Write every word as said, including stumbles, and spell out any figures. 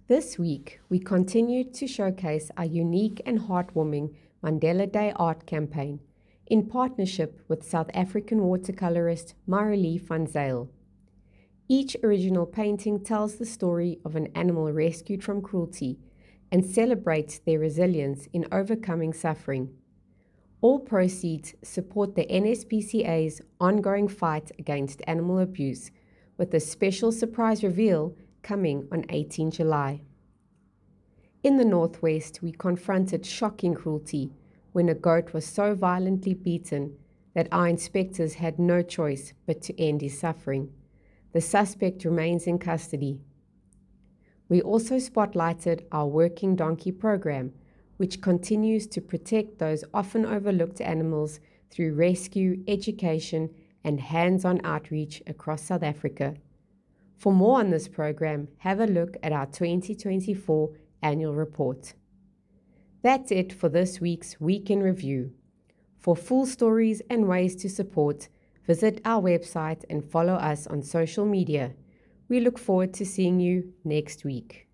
This week, we continue to showcase our unique and heartwarming Mandela Day art campaign in partnership with South African watercolorist Marilee van Zyl. Each original painting tells the story of an animal rescued from cruelty and celebrates their resilience in overcoming suffering. All proceeds support the N S P C A's ongoing fight against animal abuse, with a special surprise reveal coming on the eighteenth of July. In the Northwest, we confronted shocking cruelty when a goat was so violently beaten that our inspectors had no choice but to end his suffering. The suspect remains in custody. We also spotlighted our Working Donkey program, which continues to protect those often overlooked animals through rescue, education, and hands-on outreach across South Africa. For more on this program, have a look at our twenty twenty-four annual report. That's it for this week's Week in Review. For full stories and ways to support, visit our website and follow us on social media. We look forward to seeing you next week.